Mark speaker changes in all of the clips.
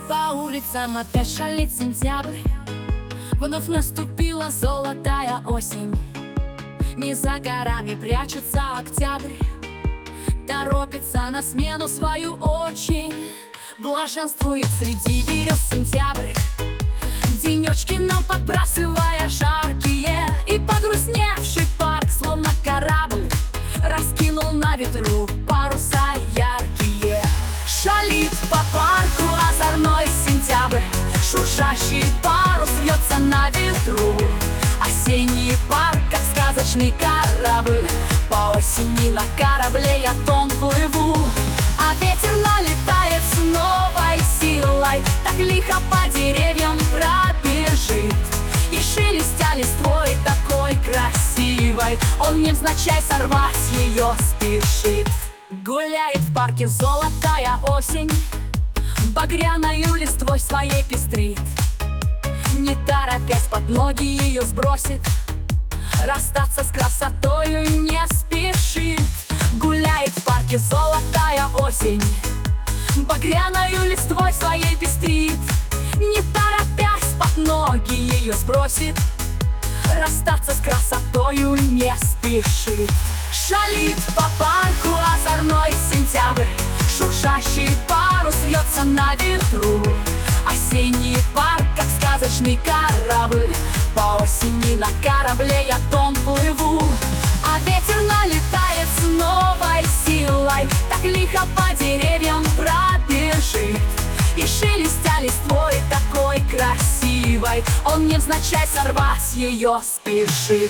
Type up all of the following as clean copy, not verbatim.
Speaker 1: По улицам опять шалит сентябрь. Вновь наступила золотая осень. Не за горами прячется октябрь. Торопится на смену свою очень. Блаженствует среди берез сентябрь. Денечки нам подбрасывая жаркие. И погрустневший парк, словно корабль, раскинул на ветру паруса яркие. Шалит по парку озорной сентябрь. Шуршащий парус вьется на ветру. Осенний парк, как сказочный корабль. По осени на корабле я тон плыву. А ветер налетает с новой силой. Так лихо по деревьям пробежит. И шелестя листвой такой красивой, он невзначай сорвать ее спешит. Гуляет в парке золотая осень, багряною листвой своей пестрит. Не торопясь под ноги ее сбросит, расстаться с красотою не спешит. Гуляет в парке золотая осень, багряною листвой своей пестрит. Не торопясь под ноги ее сбросит, расстаться с красотою не спешит. Шалит по парку озорной сентябрь. Шуршащий парус вьется на ветру. Осенний парк, как сказочный корабль. По осени на корабле я тон плыву. А ветер налетает с новой силой. Так лихо по деревьям пробежит. И шелестя листвой такой красивой, он невзначай сорвать ее спешит.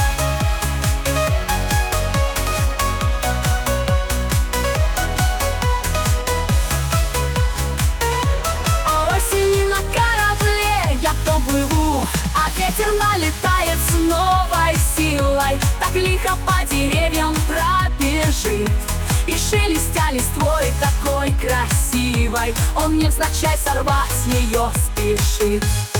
Speaker 1: Осенью на корабле я тон плыву. А ветер налетает с новой силой. Так лихо по деревьям пробежит. И шелестя листвой такой красивой, он невзначай сорвать ее спешит.